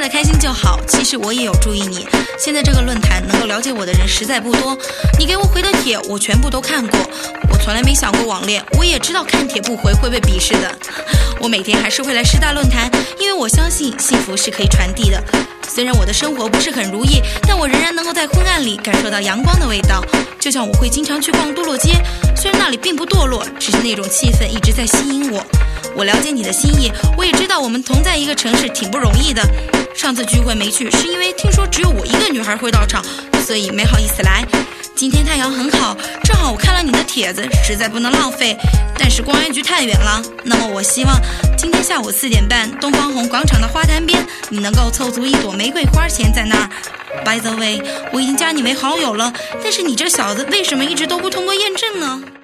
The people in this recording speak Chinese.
得开心就好。其实我也有注意你，现在这个论坛能够了解我的人实在不多，你给我回的帖我全部都看过。我从来没想过网恋，我也知道看帖不回会被鄙视的。我每天还是会来师大论坛，因为我相信幸福是可以传递的。虽然我的生活不是很如意，但我仍然能够在昏暗里感受到阳光的味道。就像我会经常去逛堕落街，虽然那里并不堕落，只是那种气氛一直在吸引我。我了解你的心意，我也知道我们同在一个城市挺不容易的。上次聚会没去，是因为听说只有我一个女孩会到场，所以没好意思来。今天太阳很好，正好我看了你的帖子，实在不能浪费。但是公安局太远了，那么我希望今天下午4点半，东方红广场的花坛边，你能够凑足一朵玫瑰花钱在那儿。By the way， 我已经加你为好友了，但是你这小子为什么一直都不通过验证呢？